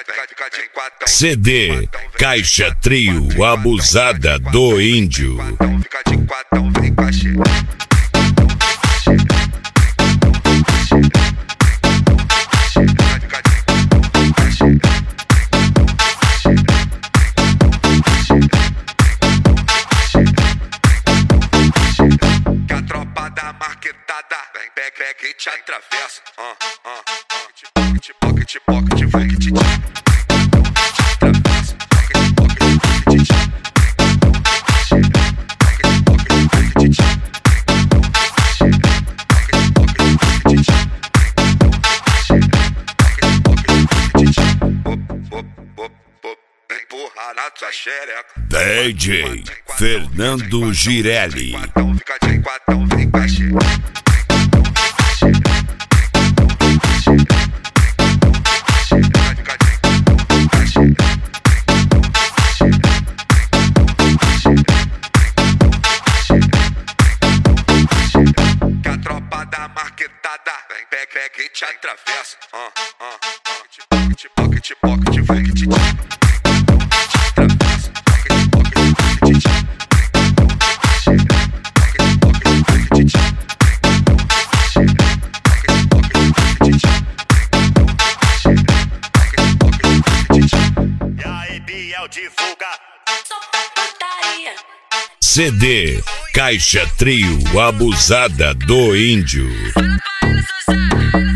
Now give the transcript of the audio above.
CD Caixa Trio Abusada do Índio. Fica de quatão, vem com a xereca. Que a tropa da marquetada vem, pega e te atravessa. Pocket, vem que te atravessa. Empurra na tua xereca. DJ Fernando Girelli. Fica de quatão, vem com a xereca. Que a tropa da marquetada vem, pega e te atravessa. Pocket, vem que te atravessa. E aí, Biel, divulga. CD Caixa Trio Abusada do Índio. Fala pra ele, seu Zé.